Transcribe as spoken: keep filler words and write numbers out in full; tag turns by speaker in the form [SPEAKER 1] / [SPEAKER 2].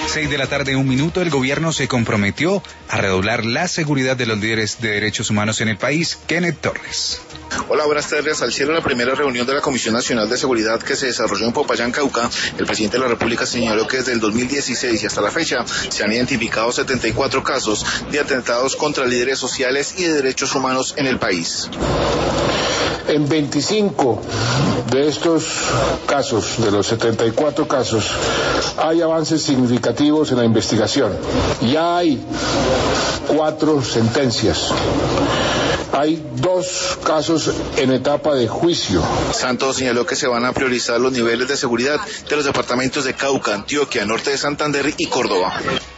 [SPEAKER 1] Seis de la tarde, un minuto, el gobierno se comprometió a redoblar la seguridad de los líderes de derechos humanos en el país. Kenneth Torres.
[SPEAKER 2] Hola, buenas tardes. Al cierre de la primera reunión de la Comisión Nacional de Seguridad que se desarrolló en Popayán, Cauca, el presidente de la República señaló que desde el dos mil dieciséis y hasta la fecha se han identificado setenta y cuatro casos de atentados contra líderes sociales y de derechos humanos en el país.
[SPEAKER 3] En veinticinco de estos casos, de los setenta y cuatro casos, hay avances significativos en la investigación. Ya hay cuatro sentencias. Hay dos casos en etapa de juicio.
[SPEAKER 2] Santos señaló que se van a priorizar los niveles de seguridad de los departamentos de Cauca, Antioquia, Norte de Santander y Córdoba.